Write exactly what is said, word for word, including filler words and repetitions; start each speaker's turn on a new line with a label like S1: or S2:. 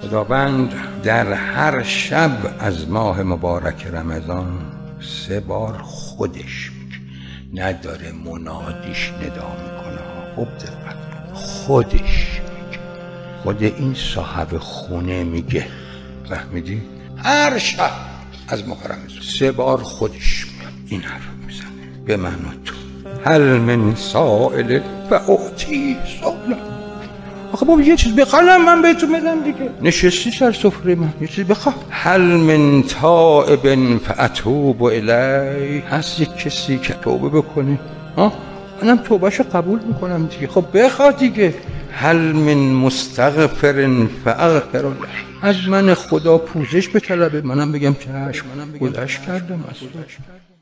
S1: خداوند در هر شب از ماه مبارک رمضان سه بار خودش میگه، نداره منادیش ندا میکنه. خوب دقت، خودش میگه، خود این صاحب خونه میگه. فهمیدی؟ هر شب از ماه رمضان سه بار خودش میگه این حرف میزنه به من و تو. هل من سائل فاعطیه سؤاله. آخه بابا یه چیز بخوام من بهتون بدم دیگه. نشستی سر سفره من، یه چیز بخوام. هل من تائب فاتوب الیه. هست یک کسی که توبه بکنه؟ ها منم توبهشو قبول میکنم دیگه. خب بخواه دیگه. هل من مستغفر فاغفر له. از من خدا پوزش بطلبه، منم بگم چشم، منم بگم گذشت کردم اصلا.